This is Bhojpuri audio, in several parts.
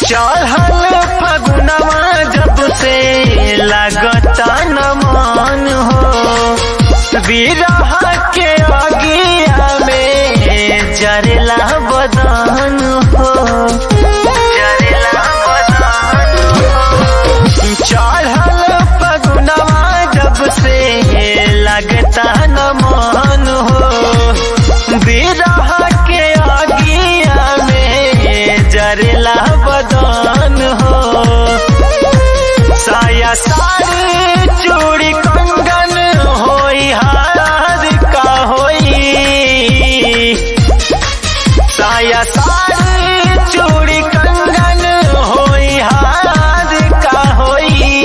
चढ़ल फगुनवा जब से लगता न मन हो बिरह के अगिया में जरेला बदन हो चढ़ल फगुनवा जब से लगता न मन हो बिरह के अगिया में जरेला बदन हो साया साड़ी चूड़ी कंगन होई हार का होई साया साड़ी चूड़ी कंगन होई हार का होई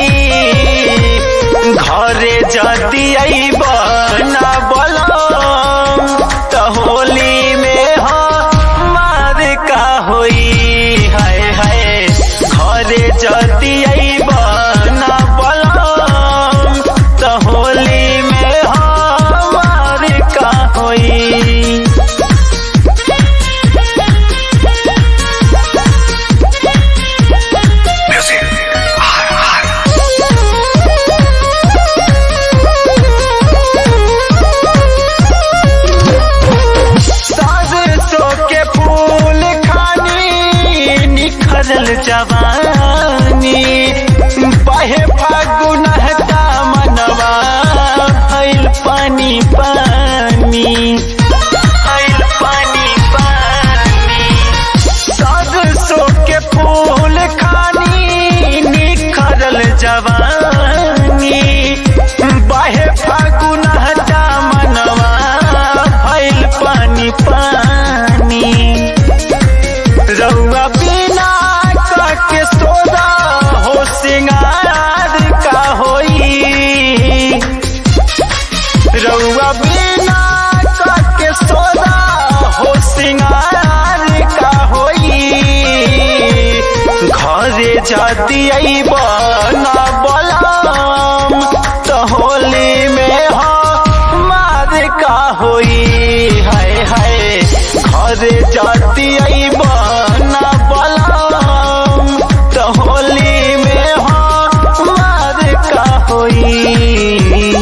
घरे जदी अइब ना बोलम त होली में हमार का होई हाय हाय घरे जदी अइब ना बोलम त होली में हमार का होई। जवानी बहे फागुन हटा मनवा भइल पानी पानी भइल पानी पानी सरसों के फूल खानी निखरल जवानी बहे फागुन हटा मनवा भइल पानी पानी रउआ बिना के सोदा हो सिंगार का होई रउआ बिना के सोदा हो सिंगार का होई घरे जदी अइब ना बोलम त होली में हमार का होई हाय हाय घरे जदी अइब ना बोलम त होली में हमार का होई।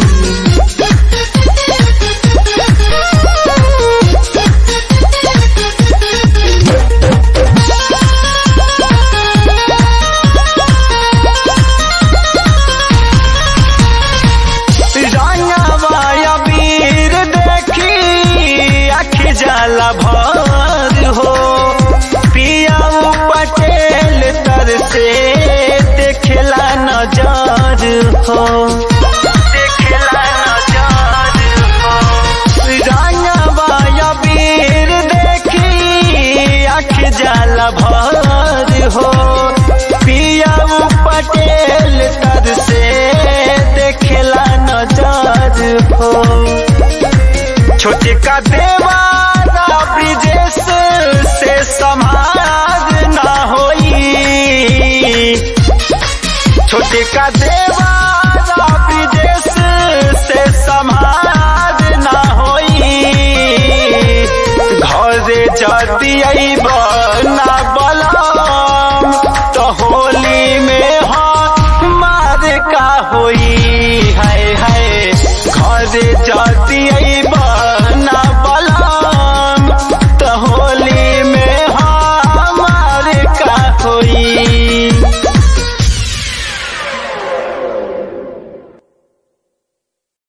रंगवा वीर देखी आँख जाला भर हो पियाऊ पटेल तर से देखला नजर हो देखला नजर हो रंगवा वीर देखी आँख जाला भर हो पियाऊ पटेल तर से देखला नजर हो छोटे का देवारा ब्रिजेश से समाज ना होई छोटे का दे